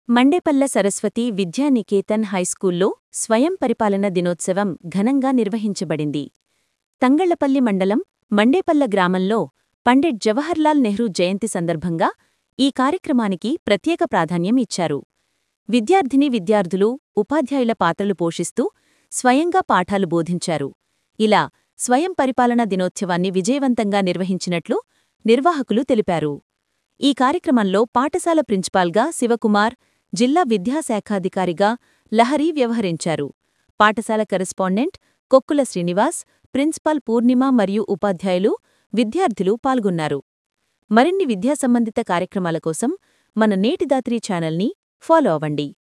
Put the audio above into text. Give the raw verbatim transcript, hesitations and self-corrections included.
మండేపల్ల సరస్వతి విద్యానికేతన్ హైస్కూల్లో స్వయం పరిపాలన దినోత్సవం ఘనంగా నిర్వహించబడింది. తంగళ్లపల్లి మండలం మండేపల్ల గ్రామంలో పండిట్ జవహర్లాల్ నెహ్రూ జయంతి సందర్భంగా ఈ కార్యక్రమానికి ప్రత్యేక ప్రాధాన్యం ఇచ్చారు. విద్యార్థినీ విద్యార్థులు, ఉపాధ్యాయుల పాత్రలు పోషిస్తూ స్వయంగా పాఠాలు బోధించారు. ఇలా స్వయం పరిపాలన దినోత్సవాన్ని విజయవంతంగా నిర్వహించినట్లు నిర్వాహకులు తెలిపారు. ఈ కార్యక్రమంలో పాఠశాల ప్రిన్సిపాల్గా శివకుమార్, జిల్లా విద్యాశాఖాధికారిగా లహరి వ్యవహరించారు. పాఠశాల కరెస్పాండెంట్ కొక్కుల శ్రీనివాస్, ప్రిన్సిపాల్ పూర్ణిమ మరియు ఉపాధ్యాయులు, విద్యార్థులు పాల్గొన్నారు. మరిన్ని విద్యా సంబంధిత కార్యక్రమాల కోసం మన నేటిదాత్రి ఛానల్ని ఫాలో అవ్వండి.